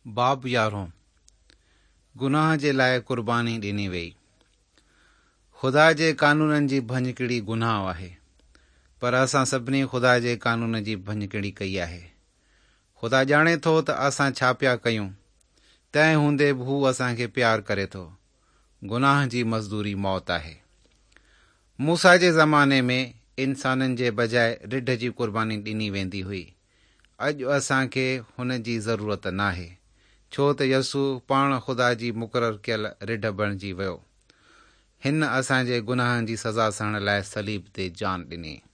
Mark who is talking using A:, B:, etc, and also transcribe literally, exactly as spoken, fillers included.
A: बाब यारों, गुनाह जे लाइ क़ुर्बानी ॾिनी वई। ख़ुदा जे कानूननि जी भञकिड़ी गुनाह आहे, पर असां सभिनी ख़ुदा जे कानून जी भञकिड़ी कई आहे। ख़ुदा ॼाणे थो त असां छा पिया कयूं, तंहिं हूंदे बि हू असांखे प्यार करे थो। गुनाह जी मज़दूरी मौत आहे। मूसा जे ज़माने में इंसाननि जे बजाए रिढ जी क़ुर्बानी ॾिनी वेंदी हुई। अॼु असांखे हुन जी ज़रूरत नाहे, छो त यसू पाण ख़ुदा जी मुक़ररु कयल रिढ बणिजी वियो। हिन असांजे गुनाहनि जी सज़ा सहण लाइ सलीब ते जान ॾिनी।